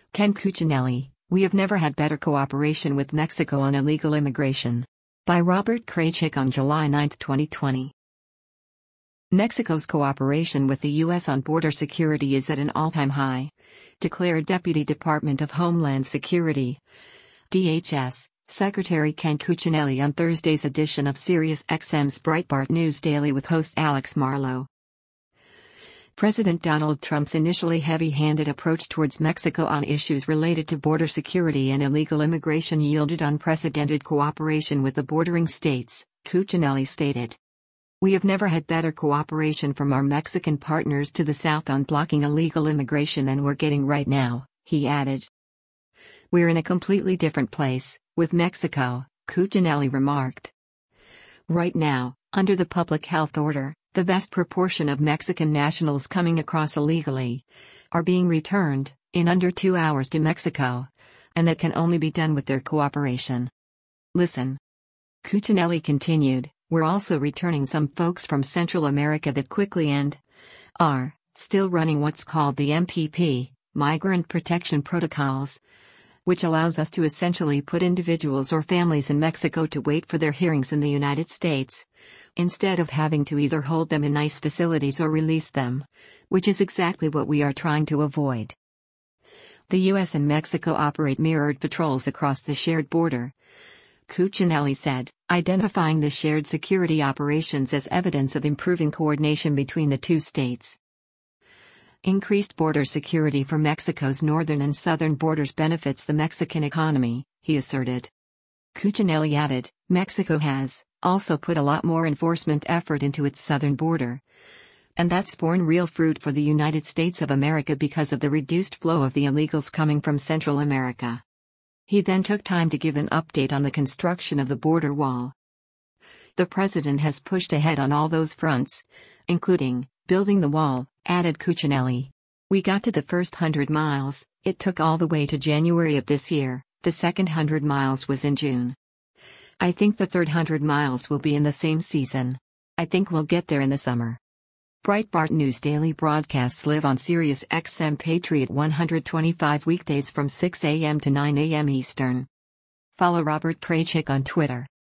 Ken Cuccinelli, we have never had better cooperation with Mexico on illegal immigration. By Robert Kraychik on July 9, 2020. Mexico's cooperation with the U.S. on border security is at an all-time high, declared Deputy Department of Homeland Security (DHS) Secretary Ken Cuccinelli on Thursday's edition of SiriusXM's Breitbart News Daily with host Alex Marlow. President Donald Trump's initially heavy-handed approach towards Mexico on issues related to border security and illegal immigration yielded unprecedented cooperation with the bordering states, Cuccinelli stated. We have never had better cooperation from our Mexican partners to the south on blocking illegal immigration than we're getting right now, he added. We're in a completely different place, with Mexico, Cuccinelli remarked. Right now, under the public health order, the vast proportion of Mexican nationals coming across illegally are being returned, in under 2 hours to Mexico, and that can only be done with their cooperation. Listen. Cuccinelli continued, we're also returning some folks from Central America that quickly and are still running what's called the MPP, Migrant Protection Protocols, which allows us to essentially put individuals or families in Mexico to wait for their hearings in the United States, instead of having to either hold them in ICE facilities or release them, which is exactly what we are trying to avoid. The U.S. and Mexico operate mirrored patrols across the shared border, Cuccinelli said, identifying the shared security operations as evidence of improving coordination between the two states. Increased border security for Mexico's northern and southern borders benefits the Mexican economy, he asserted. Cuccinelli added, Mexico has also put a lot more enforcement effort into its southern border, and that's borne real fruit for the United States of America because of the reduced flow of the illegals coming from Central America. He then took time to give an update on the construction of the border wall. The president has pushed ahead on all those fronts, including building the wall, added Cuccinelli. We got to the first 100 miles, it took all the way to January of this year, the second 100 miles was in June. I think the third 100 miles will be in the same season. I think we'll get there in the summer. Breitbart News Daily broadcasts live on SiriusXM Patriot 125 weekdays from 6 a.m. to 9 a.m. Eastern. Follow Robert Kraychik on Twitter.